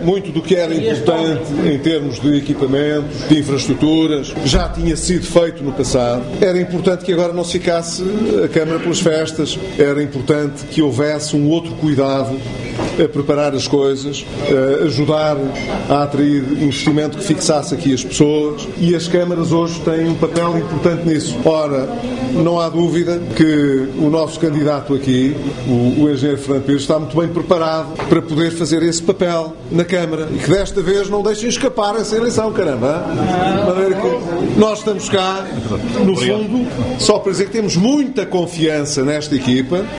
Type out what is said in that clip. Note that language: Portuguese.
muito do que era importante em termos de equipamentos, de infraestruturas, já tinha sido feito no passado. Era importante que agora não se ficasse a Câmara pelas festas, era importante que houvesse um outro cuidado a preparar as coisas, a ajudar a atrair investimento que fixasse aqui as pessoas, e as câmaras hoje têm um papel importante nisso. Ora, não há dúvida que o nosso candidato aqui, o engenheiro Fernando Pires, está muito bem preparado para poder fazer esse papel na Câmara e que desta vez não deixem escapar essa eleição, caramba. De maneira que nós estamos cá, no fundo, só para dizer que temos muita confiança nesta equipa.